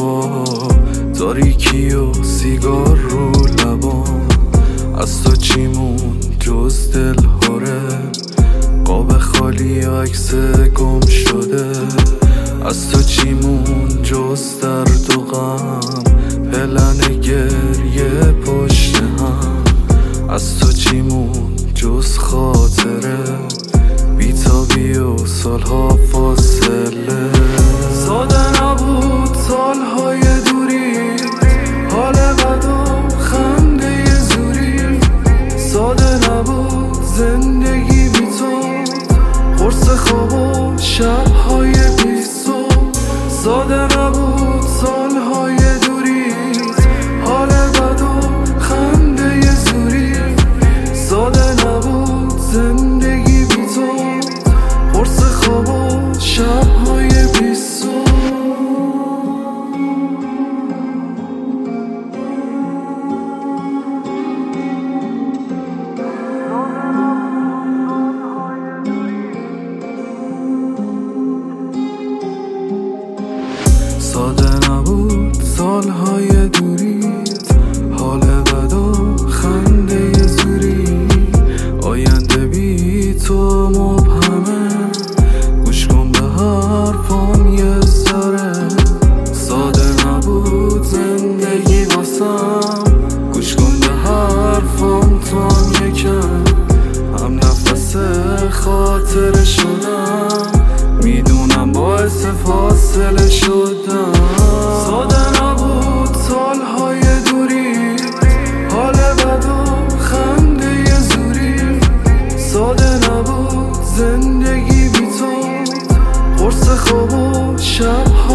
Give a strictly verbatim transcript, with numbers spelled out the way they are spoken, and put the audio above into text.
شبا، تاریکی و سیگار رو لبام. از تو چیمون جز دل هاره، قاب خالی عکس گم شده. از تو چیمون جز درد و غم، پلن گریه پشت هم. از تو چیمون جز خاطره، بیتابی و سالها فاصله. ساده نبود سالهای دوری، حال بد و خنده زوری. ساده نبود زندگی بی تو، قرص خواب و شبهای بی صبح. ساده نبود سالهای دوری، حال بد و خنده زوری. ساده نبود زندگی بی تو، قرص خواب و شبهای بی صبح. ساده نبود سالهای دوریت، حال بد و خنده زوری. آینده بی تو مبهمه، گوش کن به حرفام یه ذره. ساده نبود زندگی واسم، گوش کن به حرفام تو هم یکم. هم نفس خاطره شدم، میدونم باعث فاصله شدم. ساده نبود سالهای دوری، حال بد و خنده زوری. ساده نبود زندگی بی تو، قرص خواب و شب